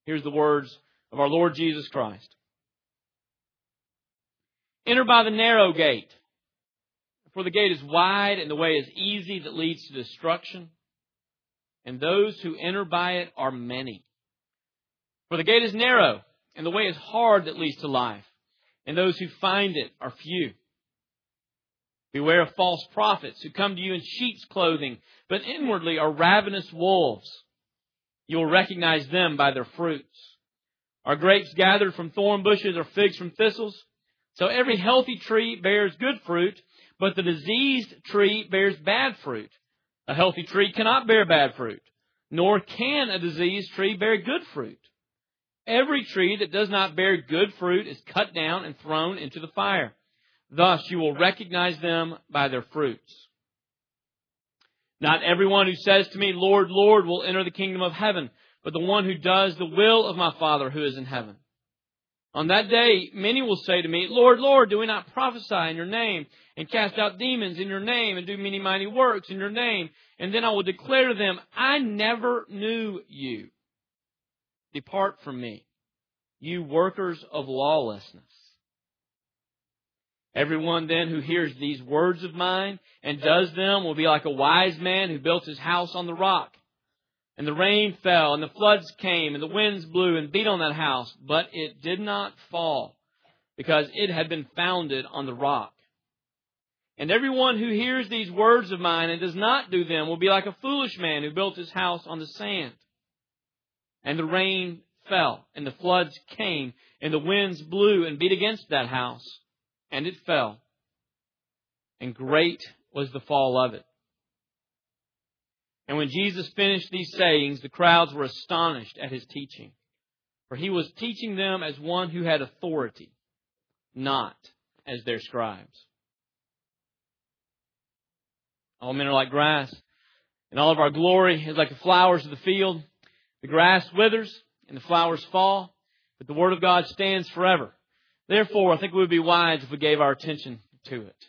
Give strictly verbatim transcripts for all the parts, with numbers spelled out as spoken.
Here's the words of our Lord Jesus Christ. Enter by the narrow gate, for the gate is wide and the way is easy that leads to destruction, and those who enter by it are many. For the gate is narrow and the way is hard that leads to life, and those who find it are few. Beware of false prophets who come to you in sheep's clothing, but inwardly are ravenous wolves. You will recognize them by their fruits. Are grapes gathered from thorn bushes or figs from thistles? So every healthy tree bears good fruit, but the diseased tree bears bad fruit. A healthy tree cannot bear bad fruit, nor can a diseased tree bear good fruit. Every tree that does not bear good fruit is cut down and thrown into the fire. Thus you will recognize them by their fruits. Not everyone who says to me, Lord, Lord, will enter the kingdom of heaven, but the one who does the will of my Father who is in heaven. On that day, many will say to me, Lord, Lord, do we not prophesy in your name, and cast out demons in your name, and do many mighty works in your name? And then I will declare to them, I never knew you. Depart from me, you workers of lawlessness. Everyone then who hears these words of mine and does them will be like a wise man who built his house on the rock. And the rain fell, and the floods came, and the winds blew and beat on that house, but it did not fall, because it had been founded on the rock. And everyone who hears these words of mine and does not do them will be like a foolish man who built his house on the sand. And the rain fell, and the floods came, and the winds blew and beat against that house, and it fell. And great was the fall of it. And when Jesus finished these sayings, the crowds were astonished at his teaching. For he was teaching them as one who had authority, not as their scribes. All men are like grass, and all of our glory is like the flowers of the field. The grass withers, and the flowers fall, but the word of God stands forever. Therefore, I think we would be wise if we gave our attention to it.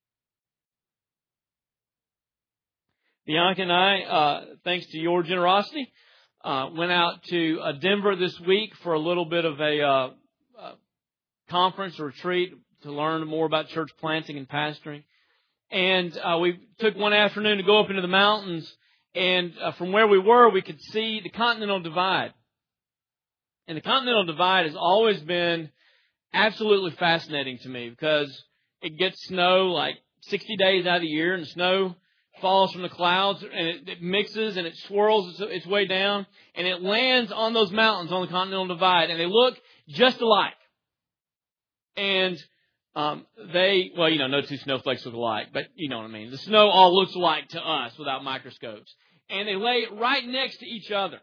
Bianca and I, uh, thanks to your generosity, uh, went out to uh, Denver this week for a little bit of a uh, uh, conference or retreat to learn more about church planting and pastoring. And uh, we took one afternoon to go up into the mountains, and uh, from where we were, we could see the Continental Divide. And the Continental Divide has always been absolutely fascinating to me because it gets snow like sixty days out of the year, and the snow falls from the clouds, and it, it mixes and it swirls its, its way down, and it lands on those mountains on the Continental Divide, and they look just alike. And um, they, well, you know, no two snowflakes look alike, but you know what I mean. The snow all looks alike to us without microscopes. And they lay right next to each other.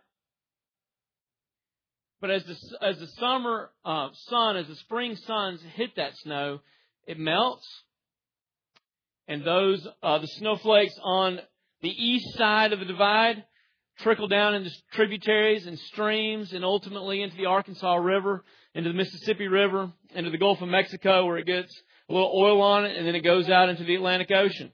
But as the, as the summer uh, sun, as the spring suns hit that snow, it melts. And those, uh, the snowflakes on the east side of the divide trickle down into tributaries and streams and ultimately into the Arkansas River, into the Mississippi River, into the Gulf of Mexico where it gets a little oil on it, and then it goes out into the Atlantic Ocean.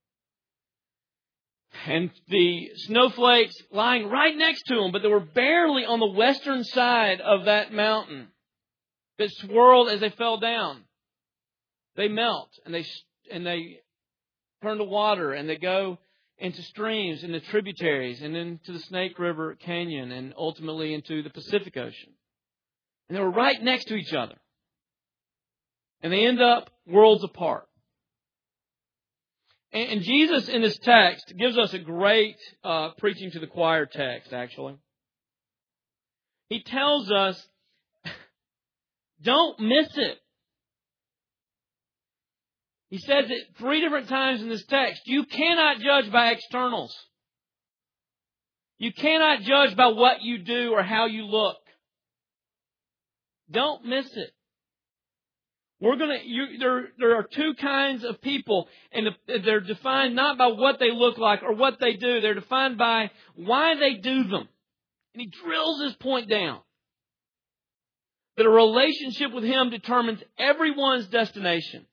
And the snowflakes lying right next to them, but they were barely on the western side of that mountain that swirled as they fell down. They melt and they and they turn to water, and they go into streams, into tributaries, and into the Snake River Canyon, and ultimately into the Pacific Ocean. And they were right next to each other. And they end up worlds apart. And, and Jesus in this text gives us a great uh, preaching to the choir text, actually. He tells us, don't miss it. He says it three different times in this text. You cannot judge by externals. You cannot judge by what you do or how you look. Don't miss it. We're gonna. You, there, there are two kinds of people, and they're defined not by what they look like or what they do. They're defined by why they do them. And he drills this point down. That a relationship with Him determines everyone's destination.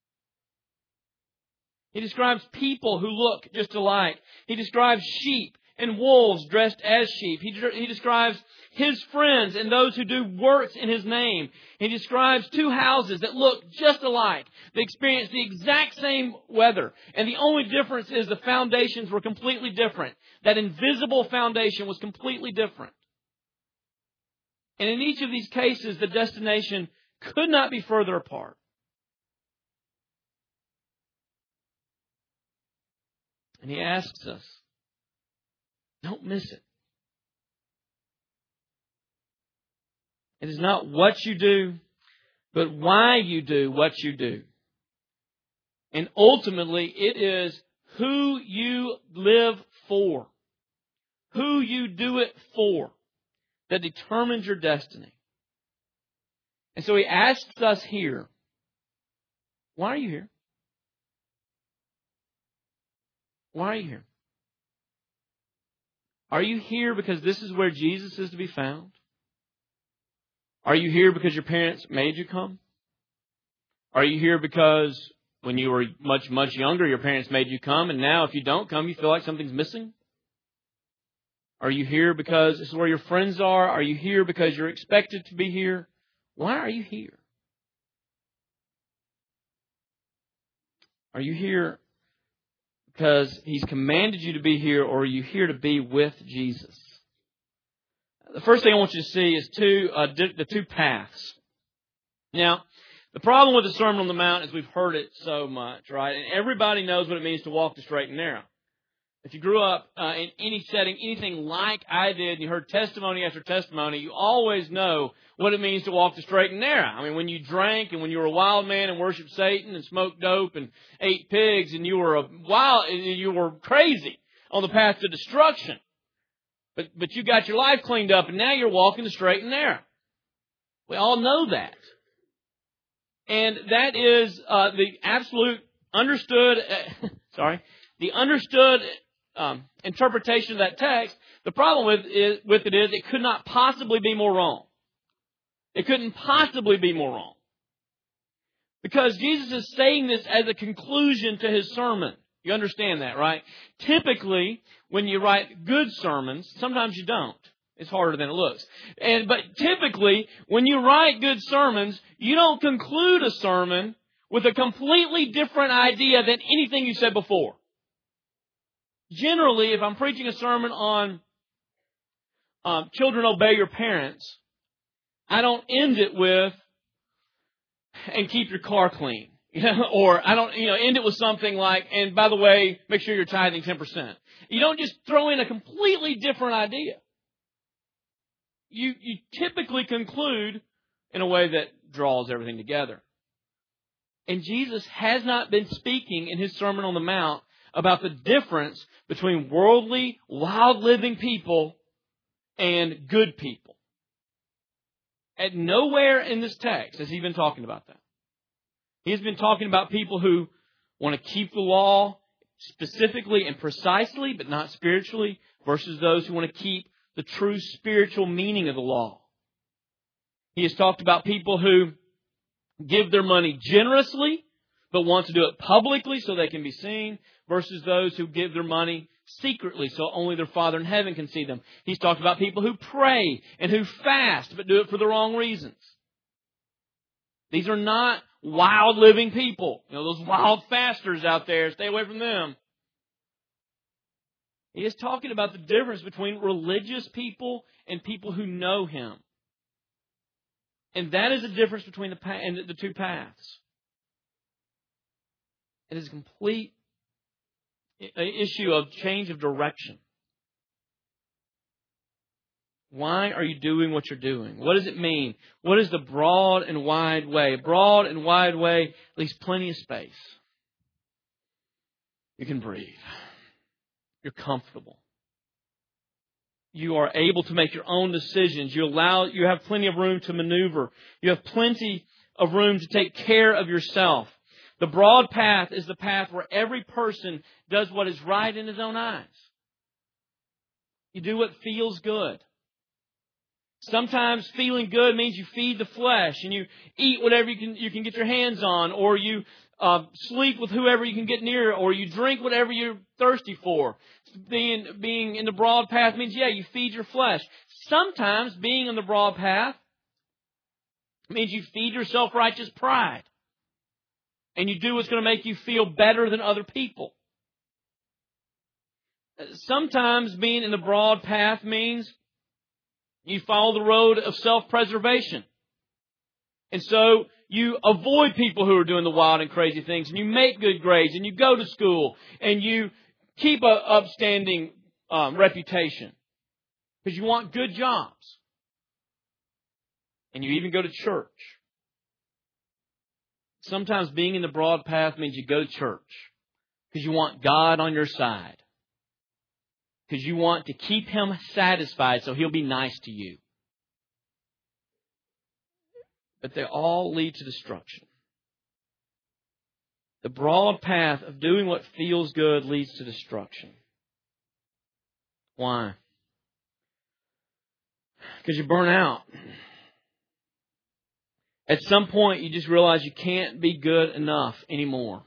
He describes people who look just alike. He describes sheep and wolves dressed as sheep. He, he describes His friends and those who do works in His name. He describes two houses that look just alike. They experience the exact same weather. And the only difference is the foundations were completely different. That invisible foundation was completely different. And in each of these cases, the destination could not be further apart. And He asks us, don't miss it. It is not what you do, but why you do what you do. And ultimately, it is who you live for, who you do it for, that determines your destiny. And so He asks us here, why are you here? Why are you here? Are you here because this is where Jesus is to be found? Are you here because your parents made you come? Are you here because when you were much, much younger, your parents made you come, and now if you don't come, you feel like something's missing? Are you here because this is where your friends are? Are you here because you're expected to be here? Why are you here? Are you here because He's commanded you to be here, or are you here to be with Jesus? The first thing I want you to see is two uh, the two paths. Now, the problem with the Sermon on the Mount is we've heard it so much, right? And everybody knows what it means to walk the straight and narrow. If you grew up uh, in any setting, anything like I did, and you heard testimony after testimony, you always know what it means to walk the straight and narrow. I mean, when you drank and when you were a wild man and worshiped Satan and smoked dope and ate pigs and you were a wild, you were crazy on the path to destruction. But but you got your life cleaned up and now you're walking the straight and narrow. We all know that. And that is uh, the absolute understood, uh, sorry, the understood um, interpretation of that text. The problem with, is, with it is it could not possibly be more wrong. It couldn't possibly be more wrong. Because Jesus is saying this as a conclusion to His sermon. You understand that, right? Typically, when you write good sermons, sometimes you don't. It's harder than it looks. And but typically, when you write good sermons, you don't conclude a sermon with a completely different idea than anything you said before. Generally, if I'm preaching a sermon on um, children obey your parents, I don't end it with, and keep your car clean. You know, or I don't, you know, end it with something like, and by the way, make sure you're tithing ten percent. You don't just throw in a completely different idea. You, you typically conclude in a way that draws everything together. And Jesus has not been speaking in His Sermon on the Mount about the difference between worldly, wild living people and good people. At nowhere in this text has He been talking about that. He's been talking about people who want to keep the law specifically and precisely, but not spiritually, versus those who want to keep the true spiritual meaning of the law. He has talked about people who give their money generously, but want to do it publicly so they can be seen, versus those who give their money secretly so only their Father in heaven can see them. He's talked about people who pray and who fast, but do it for the wrong reasons. These are not wild living people. You know, those wild fasters out there, stay away from them. He is talking about the difference between religious people and people who know Him. And that is the difference between the, and the two paths. It is a complete issue of change of direction. Why are you doing what you're doing? What does it mean? What is the broad and wide way? Broad and wide way leaves plenty of space. You can breathe. You're comfortable. You are able to make your own decisions. You allow, you have plenty of room to maneuver. You have plenty of room to take care of yourself. The broad path is the path where every person does what is right in his own eyes. You do what feels good. Sometimes feeling good means you feed the flesh and you eat whatever you can you can get your hands on, or you uh, sleep with whoever you can get near, or you drink whatever you're thirsty for. Being being in the broad path means, yeah, you feed your flesh. Sometimes being on the broad path means you feed your self-righteous pride. And you do what's going to make you feel better than other people. Sometimes being in the broad path means you follow the road of self-preservation. And so you avoid people who are doing the wild and crazy things, and you make good grades, and you go to school, and you keep an upstanding um, reputation because you want good jobs. And you even go to church. Sometimes being in the broad path means you go to church because you want God on your side. Because you want to keep Him satisfied so He'll be nice to you. But they all lead to destruction. The broad path of doing what feels good leads to destruction. Why? Because you burn out. At some point, you just realize you can't be good enough anymore.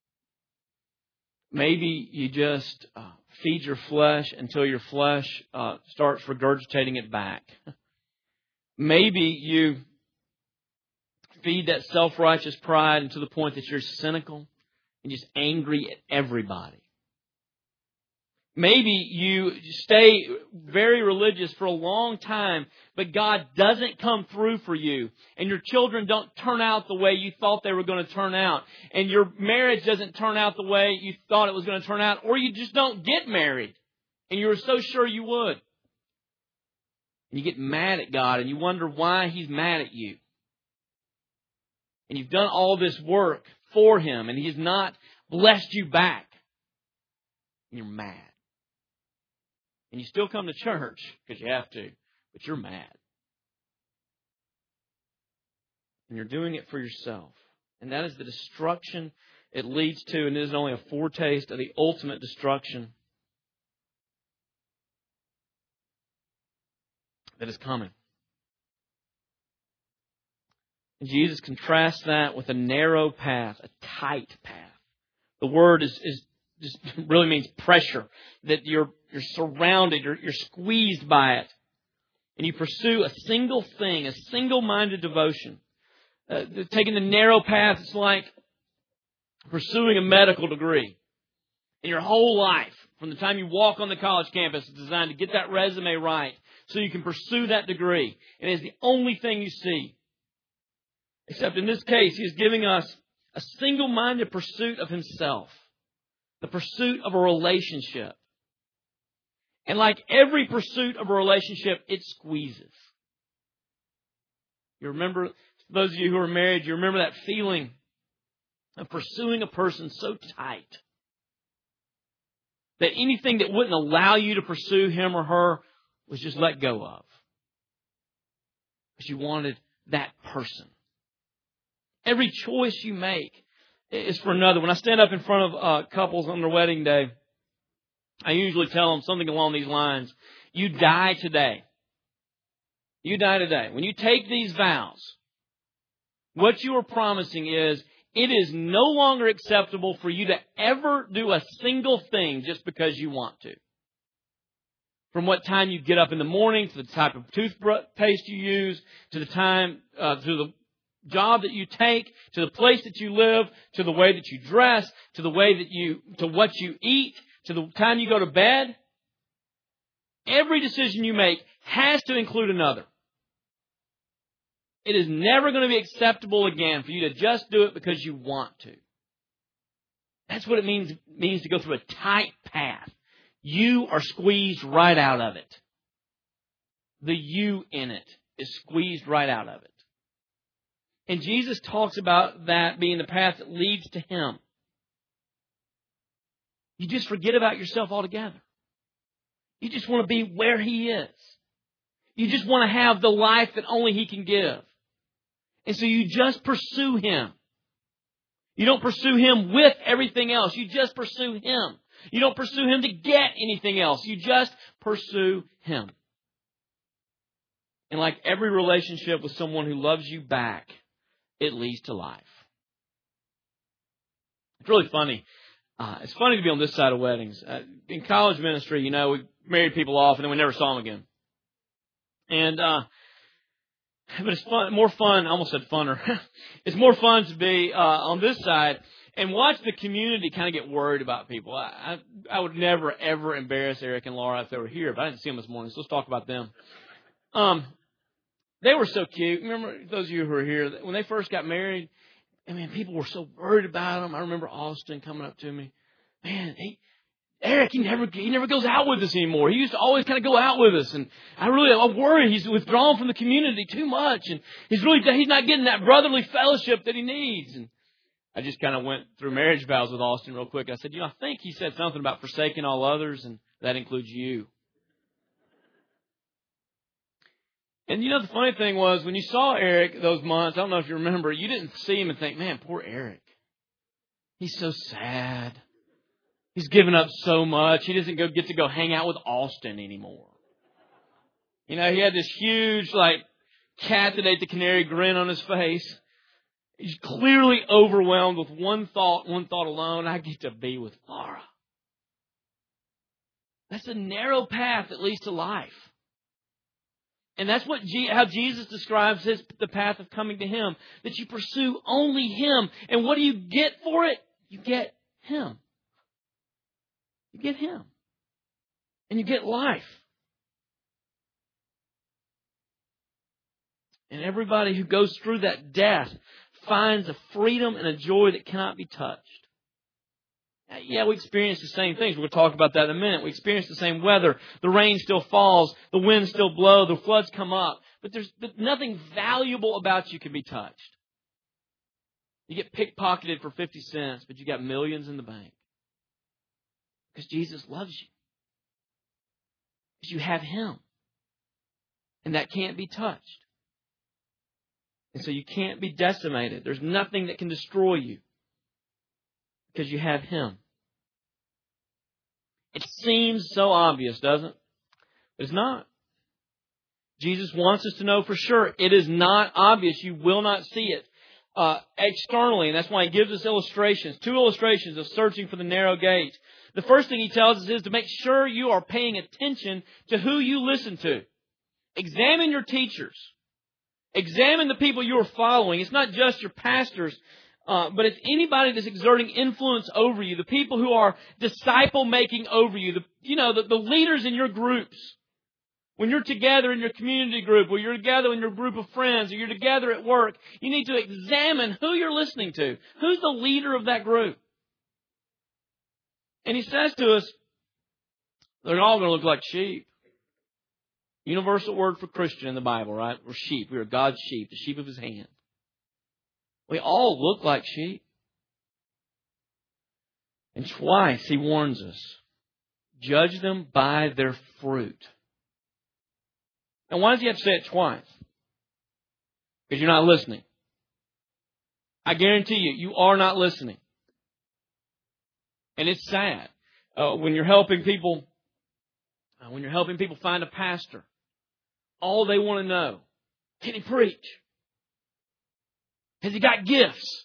Maybe you just uh, feed your flesh until your flesh uh, starts regurgitating it back. Maybe you feed that self-righteous pride to the point that you're cynical and just angry at everybody. Maybe you stay very religious for a long time, but God doesn't come through for you. And your children don't turn out the way you thought they were going to turn out. And your marriage doesn't turn out the way you thought it was going to turn out. Or you just don't get married. And you were so sure you would. And you get mad at God and you wonder why He's mad at you. And you've done all this work for Him and He has not blessed you back. And you're mad. And you still come to church because you have to, but you're mad. And you're doing it for yourself. And that is the destruction it leads to, and it is only a foretaste of the ultimate destruction that is coming. And Jesus contrasts that with a narrow path, a tight path. The word is, is just really means pressure, that you're you're surrounded, you're, you're squeezed by it. And you pursue a single thing, a single-minded devotion. Uh, taking the narrow path, it's like pursuing a medical degree. And your whole life, from the time you walk on the college campus, is designed to get that resume right so you can pursue that degree. And it's the only thing you see. Except in this case, He is giving us a single-minded pursuit of Himself. The pursuit of a relationship. And like every pursuit of a relationship, it squeezes. You remember, those of you who are married, you remember that feeling of pursuing a person so tight that anything that wouldn't allow you to pursue him or her was just let go of. Because you wanted that person. Every choice you make is for another. When I stand up in front of uh, couples on their wedding day, I usually tell them something along these lines. You die today. You die today. When you take these vows, what you are promising is it is no longer acceptable for you to ever do a single thing just because you want to. From what time you get up in the morning, to the type of toothpaste you use, to the time, uh, to the job that you take, to the place that you live, to the way that you dress, to the way that you, to what you eat, to the time you go to bed. Every decision you make has to include another. It is never going to be acceptable again for you to just do it because you want to. That's what it means, means to go through a tight path. You are squeezed right out of it. The you in it is squeezed right out of it. And Jesus talks about that being the path that leads to Him. You just forget about yourself altogether. You just want to be where He is. You just want to have the life that only He can give. And so you just pursue Him. You don't pursue Him with everything else. You just pursue Him. You don't pursue Him to get anything else. You just pursue Him. And like every relationship with someone who loves you back, it leads to life. It's really funny. Uh, it's funny to be on this side of weddings. Uh, in college ministry, you know, we married people off and then we never saw them again. And, uh, but it's fun, more fun, I almost said funner. It's more fun to be, uh, on this side and watch the community kind of get worried about people. I, I, I would never, ever embarrass Eric and Laura if they were here, but I didn't see them this morning, so let's talk about them. Um, they were so cute. Remember, those of you who were here, when they first got married, I mean, people were so worried about them. I remember Austin coming up to me. Man, he, Eric, he never he never goes out with us anymore. He used to always kind of go out with us, and I really I worry he's withdrawn from the community too much, and he's really he's not getting that brotherly fellowship that he needs. And I just kind of went through marriage vows with Austin real quick. I said, you know, I think he said something about forsaking all others, and that includes you. And you know, the funny thing was, when you saw Eric those months, I don't know if you remember, you didn't see him and think, man, poor Eric. He's so sad. He's given up so much. He doesn't go get to go hang out with Austin anymore. You know, he had this huge, like, cat that ate the canary grin on his face. He's clearly overwhelmed with one thought, one thought alone. I get to be with Laura. That's a narrow path that leads to life. And that's what G- how Jesus describes his, the path of coming to Him. That you pursue only Him. And what do you get for it? You get Him. You get Him. And you get life. And everybody who goes through that death finds a freedom and a joy that cannot be touched. Yeah, we experience the same things. We'll talk about that in a minute. We experience the same weather. The rain still falls. The winds still blow. The floods come up. But there's but nothing valuable about you can be touched. You get pickpocketed for fifty cents, but you got millions in the bank. Because Jesus loves you. Because you have Him. And that can't be touched. And so you can't be decimated. There's nothing that can destroy you. Because you have Him. It seems so obvious, doesn't it? It's not. Jesus wants us to know for sure it is not obvious. You will not see it uh, externally. And that's why He gives us illustrations. Two illustrations of searching for the narrow gate. The first thing He tells us is to make sure you are paying attention to who you listen to. Examine your teachers. Examine the people you are following. It's not just your pastors. Uh, but it's anybody that's exerting influence over you, the people who are disciple-making over you, the, you know, the, the leaders in your groups. When you're together in your community group, or you're together in your group of friends, or you're together at work, you need to examine who you're listening to. Who's the leader of that group? And He says to us, they're all going to look like sheep. Universal word for Christian in the Bible, right? We're sheep. We are God's sheep, the sheep of His hand. We all look like sheep. And twice He warns us, judge them by their fruit. And why does He have to say it twice? Because you're not listening. I guarantee you, you are not listening. And it's sad. Uh, when you're helping people, uh, when you're helping people find a pastor, all they want to know, can he preach? Has he got gifts?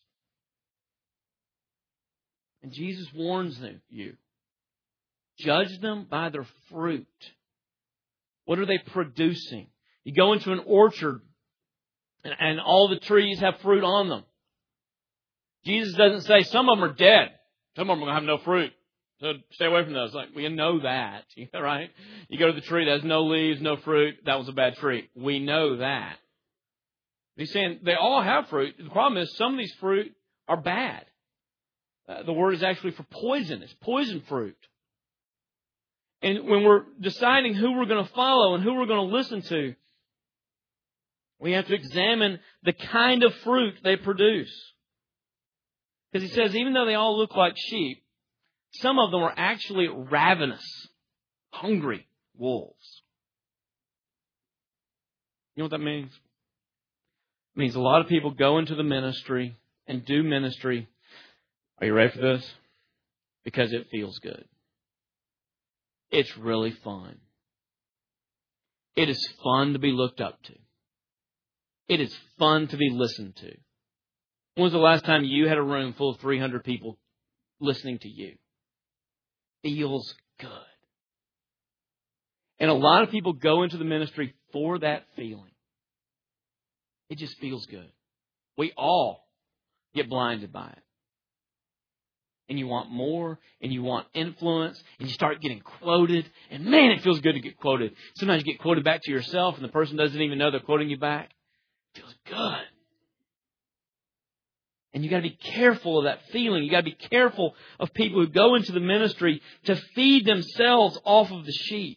And Jesus warns them, you. Judge them by their fruit. What are they producing? You go into an orchard and, and all the trees have fruit on them. Jesus doesn't say some of them are dead. Some of them are going to have no fruit. So stay away from those. Like, we know that, right? You go to the tree that has no leaves, no fruit. That was a bad tree. We know that. He's saying they all have fruit. The problem is some of these fruit are bad. Uh, the word is actually for poison. It's poison fruit. And when we're deciding who we're going to follow and who we're going to listen to, we have to examine the kind of fruit they produce. Because He says even though they all look like sheep, some of them are actually ravenous, hungry wolves. You know what that means? It means a lot of people go into the ministry and do ministry. Are you ready for this? Because it feels good. It's really fun. It is fun to be looked up to. It is fun to be listened to. When was the last time you had a room full of three hundred people listening to you? Feels good. And a lot of people go into the ministry for that feeling. It just feels good. We all get blinded by it. And you want more, and you want influence, and you start getting quoted. And man, it feels good to get quoted. Sometimes you get quoted back to yourself, and the person doesn't even know they're quoting you back. It feels good. And you got to be careful of that feeling. You got to be careful of people who go into the ministry to feed themselves off of the sheep.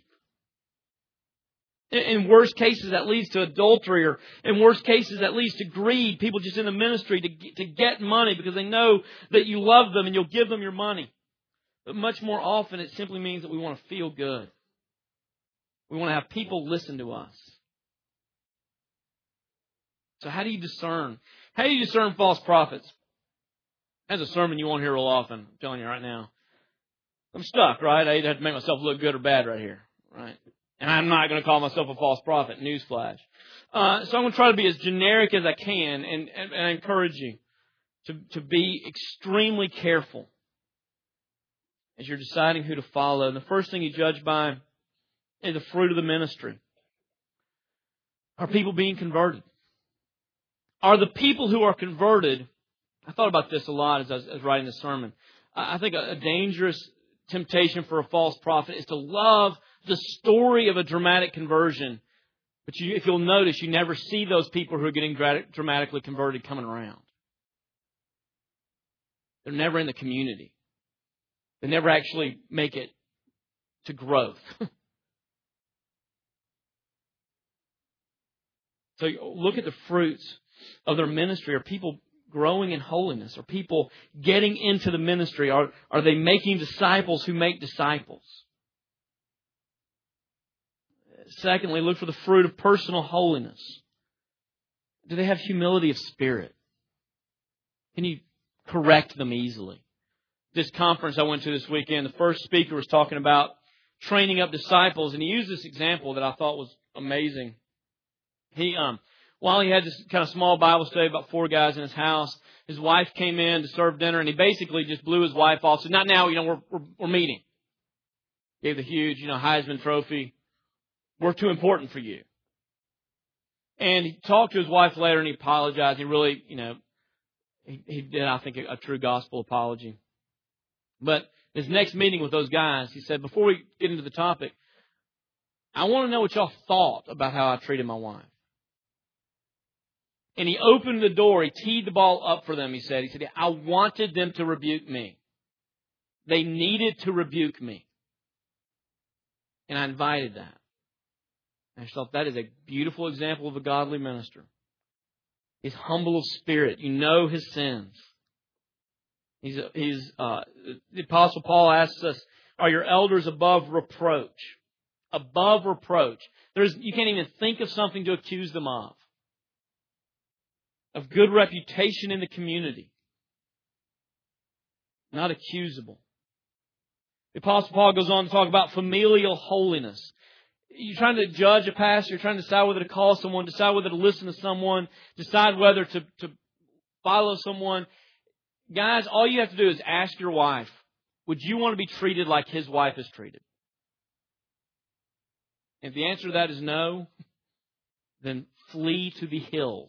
In worst cases, that leads to adultery, or in worst cases, that leads to greed. People just in the ministry to get, to get money because they know that you love them and you'll give them your money. But much more often, it simply means that we want to feel good. We want to have people listen to us. So how do you discern? How do you discern false prophets? That's a sermon you won't hear real often. I'm telling you right now. I'm stuck, right? I either have to make myself look good or bad right here, right? And I'm not going to call myself a false prophet. Newsflash. Uh, so I'm going to try to be as generic as I can, and, and, and I encourage you to, to be extremely careful as you're deciding who to follow. And the first thing you judge by is the fruit of the ministry. Are people being converted? Are the people who are converted, I thought about this a lot as I was, as writing this sermon. I think a, a dangerous temptation for a false prophet is to love the story of a dramatic conversion. But you, if you'll notice, you never see those people who are getting dramatically converted coming around. They're never in the community. They never actually make it to growth. So look at the fruits of their ministry. Are people growing in holiness? Are people getting into the ministry? Are, are they making disciples who make disciples? Secondly, look for the fruit of personal holiness. Do they have humility of spirit? Can you correct them easily? This conference I went to this weekend, the first speaker was talking about training up disciples, and he used this example that I thought was amazing. He, um, while he had this kind of small Bible study, about four guys in his house, his wife came in to serve dinner, and he basically just blew his wife off. Said, "Not now, you know, we're we're, we're meeting." Gave the huge, you know, Heisman Trophy. "We're too important for you." And he talked to his wife later, and he apologized. He really, you know, he, he did, I think, a, a true gospel apology. But his next meeting with those guys, he said, "Before we get into the topic, I want to know what y'all thought about how I treated my wife." And he opened the door. He teed the ball up for them, he said. He said, "I wanted them to rebuke me. They needed to rebuke me. And I invited that." I just thought that is a beautiful example of a godly minister. He's humble of spirit. You know his sins. He's, he's uh, the Apostle Paul asks us, are your elders above reproach? Above reproach. There's, you can't even think of something to accuse them of. Of good reputation in the community. Not accusable. The Apostle Paul goes on to talk about familial holiness. You're trying to judge a pastor, you're trying to decide whether to call someone, decide whether to listen to someone, decide whether to, to follow someone. Guys, all you have to do is ask your wife, would you want to be treated like his wife is treated? If the answer to that is no, then flee to the hills.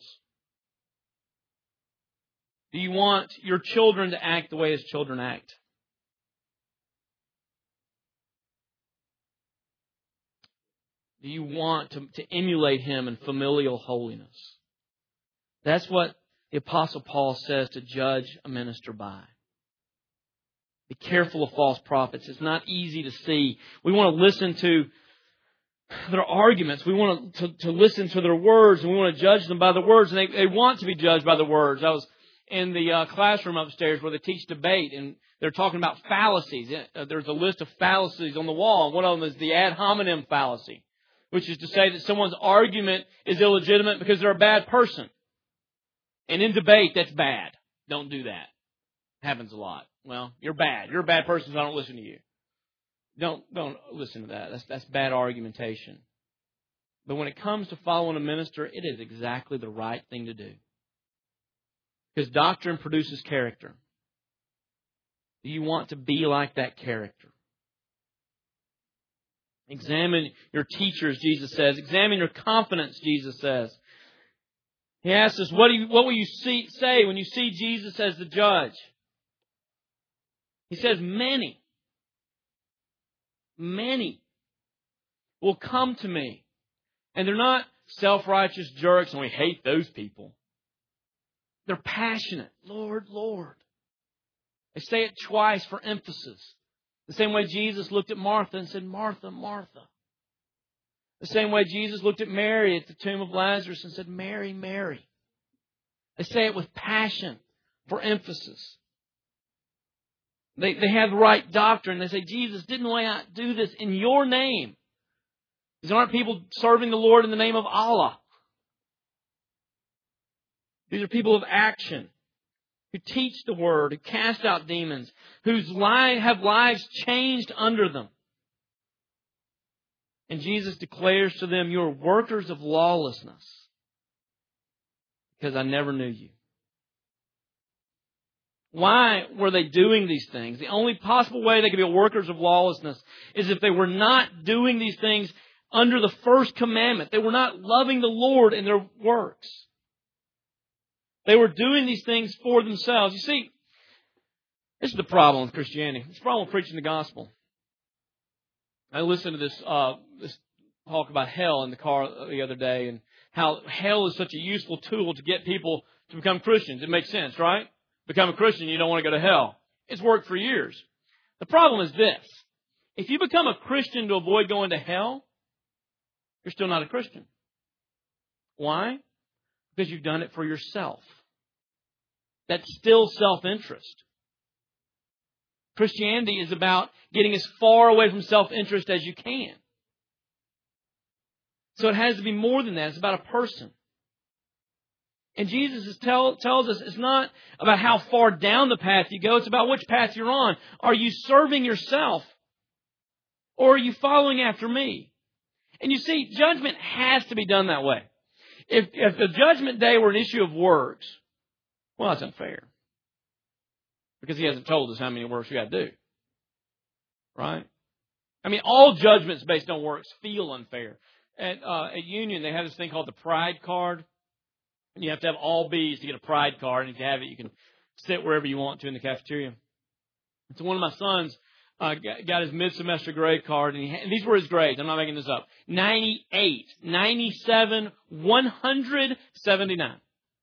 Do you want your children to act the way his children act? Do you want to, to emulate him in familial holiness? That's what the Apostle Paul says to judge a minister by. Be careful of false prophets. It's not easy to see. We want to listen to their arguments. We want to, to, to listen to their words, and we want to judge them by the words. And they, they want to be judged by the words. I was in the uh, classroom upstairs where they teach debate, and they're talking about fallacies. There's a list of fallacies on the wall. One of them is the ad hominem fallacy, which is to say that someone's argument is illegitimate because they're a bad person. And in debate, that's bad. Don't do that. Happens a lot. Well, you're bad. You're a bad person, so I don't listen to you. Don't don't listen to that. That's that's bad argumentation. But when it comes to following a minister, it is exactly the right thing to do. Because doctrine produces character. Do you want to be like that character? Examine your teachers, Jesus says. Examine your confidence, Jesus says. He asks us, what, do you, what will you see, say when you see Jesus as the judge? He says, many, many will come to me. And they're not self-righteous jerks, and we hate those people. They're passionate. Lord, Lord. They say it twice for emphasis. The same way Jesus looked at Martha and said, Martha, Martha. The same way Jesus looked at Mary at the tomb of Lazarus and said, Mary, Mary. They say it with passion for emphasis. They, they have the right doctrine. They say, Jesus, didn't we not do this in your name? These aren't people serving the Lord in the name of Allah. These are people of action, who teach the Word, who cast out demons, whose li- have lives changed under them. And Jesus declares to them, you are workers of lawlessness, because I never knew you. Why were they doing these things? The only possible way they could be workers of lawlessness is if they were not doing these things under the first commandment. They were not loving the Lord in their works. They were doing these things for themselves. You see, this is the problem with Christianity. It's the problem with preaching the gospel. I listened to this, uh, this talk about hell in the car the other day, and how hell is such a useful tool to get people to become Christians. It makes sense, right? Become a Christian, you don't want to go to hell. It's worked for years. The problem is this. If you become a Christian to avoid going to hell, you're still not a Christian. Why? Because you've done it for yourself. That's still self-interest. Christianity is about getting as far away from self-interest as you can. So it has to be more than that. It's about a person. And Jesus is tell, tells us it's not about how far down the path you go. It's about which path you're on. Are you serving yourself? Or are you following after me? And you see, judgment has to be done that way. If, if the judgment day were an issue of works, well, that's unfair. Because He hasn't told us how many works we got to do. Right? I mean, all judgments based on works feel unfair. At, uh, at Union, they have this thing called the Pride Card. And you have to have all B's to get a Pride Card. And if you have it, you can sit wherever you want to in the cafeteria. So one of my sons uh, got his mid-semester grade card. And, he, and these were his grades. I'm not making this up. ninety-eight, ninety-seven, one hundred seventy-nine.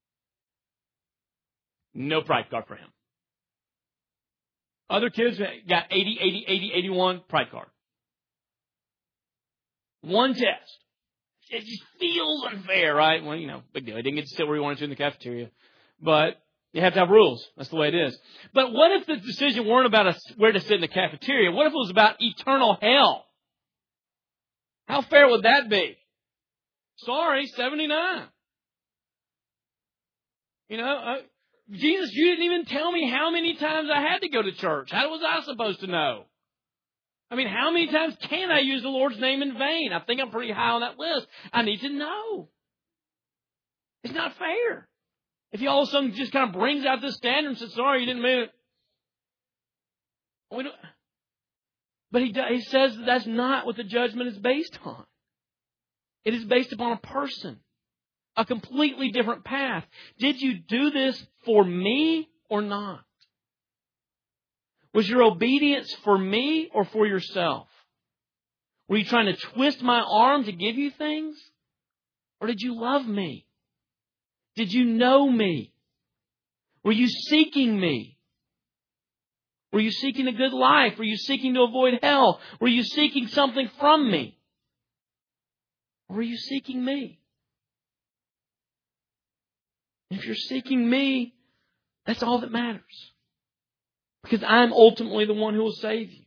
No Pride Card for him. Other kids got eighty, eighty, eighty, eighty-one, Pride Card. One test. It just feels unfair, right? Well, you know, big deal. He didn't get to sit where he wanted to in the cafeteria. But you have to have rules. That's the way it is. But what if the decision weren't about a, where to sit in the cafeteria? What if it was about eternal hell? How fair would that be? Sorry, seventy-nine. You know, uh, Jesus, you didn't even tell me how many times I had to go to church. How was I supposed to know? I mean, how many times can I use the Lord's name in vain? I think I'm pretty high on that list. I need to know. It's not fair. If He all of a sudden just kind of brings out this standard and says, sorry, you didn't mean it. We don't, but he, he says that that's not what the judgment is based on. It is based upon a person. A completely different path. Did you do this for me or not? Was your obedience for me or for yourself? Were you trying to twist my arm to give you things? Or did you love me? Did you know me? Were you seeking me? Were you seeking a good life? Were you seeking to avoid hell? Were you seeking something from me? Or were you seeking me? If you're seeking me, that's all that matters. Because I'm ultimately the one who will save you.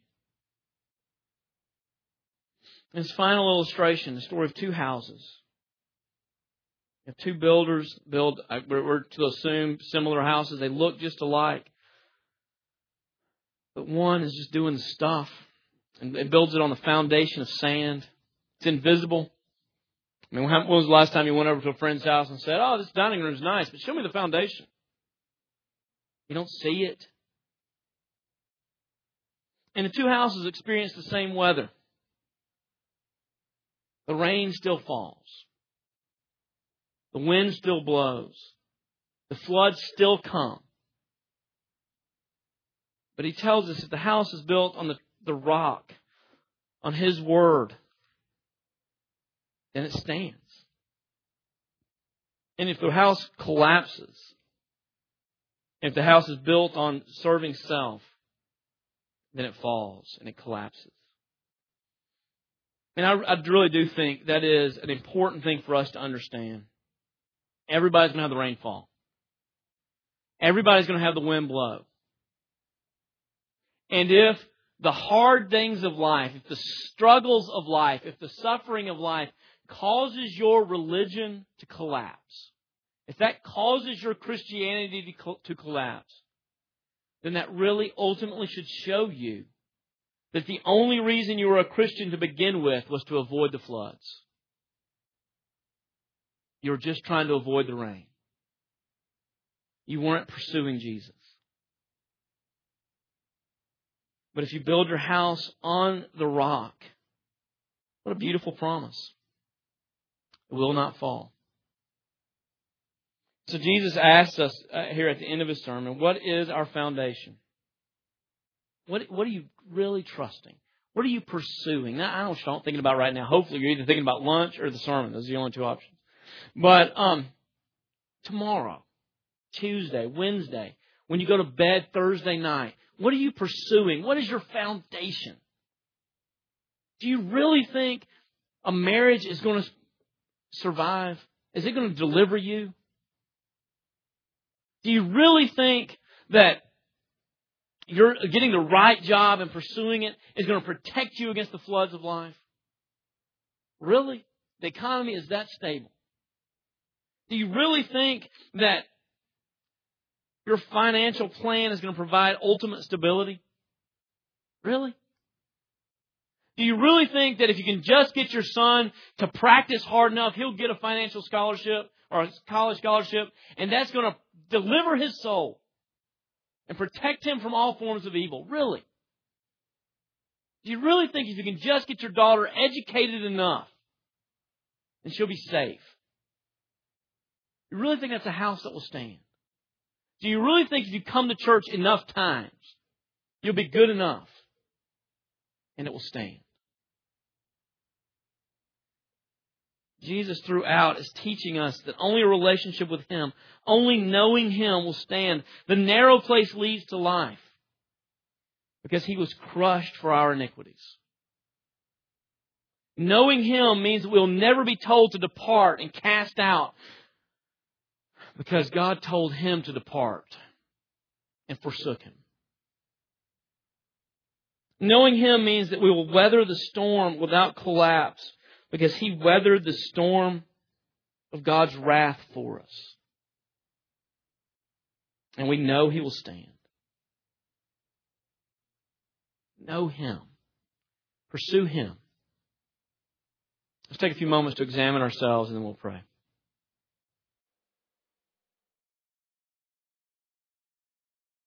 In this final illustration, the story of two houses. You have two builders build, we're to assume similar houses. They look just alike. But one is just doing the stuff. And it builds it on the foundation of sand. It's invisible. I mean, when was the last time you went over to a friend's house and said, oh, this dining room is nice, but show me the foundation? You don't see it. And the two houses experience the same weather. The rain still falls. The wind still blows. The floods still come. But he tells us that the house is built on the, the rock, on His Word, then it stands. And if the house collapses, if the house is built on serving self, then it falls and it collapses. And I, I really do think that is an important thing for us to understand. Everybody's going to have the rain fall. Everybody's going to have the wind blow. And if the hard things of life, if the struggles of life, if the suffering of life causes your religion to collapse, if that causes your Christianity to collapse, then that really ultimately should show you that the only reason you were a Christian to begin with was to avoid the floods. You were just trying to avoid the rain. You weren't pursuing Jesus. But if you build your house on the rock, what a beautiful promise. It will not fall. So Jesus asks us uh, here at the end of His sermon, what is our foundation? What, what are you really trusting? What are you pursuing? Now, I don't know what you're thinking about right now. Hopefully you're either thinking about lunch or the sermon. Those are the only two options. But um, tomorrow, Tuesday, Wednesday, when you go to bed Thursday night, what are you pursuing? What is your foundation? Do you really think a marriage is going to survive? Is it going to deliver you? Do you really think that you're getting the right job and pursuing it is going to protect you against the floods of life? Really? The economy is that stable? Do you really think that your financial plan is going to provide ultimate stability? Really? Do you really think that if you can just get your son to practice hard enough, he'll get a financial scholarship or a college scholarship, and that's going to deliver his soul and protect him from all forms of evil? Really? Do you really think if you can just get your daughter educated enough, then she'll be safe? You really think that's a house that will stand? Do you really think if you come to church enough times, you'll be good enough and it will stand? Jesus throughout is teaching us that only a relationship with Him, only knowing Him will stand. The narrow place leads to life because He was crushed for our iniquities. Knowing Him means that we'll never be told to depart and cast out because God told Him to depart and forsook Him. Knowing Him means that we will weather the storm without collapse because He weathered the storm of God's wrath for us. And we know He will stand. Know Him. Pursue Him. Let's take a few moments to examine ourselves and then we'll pray.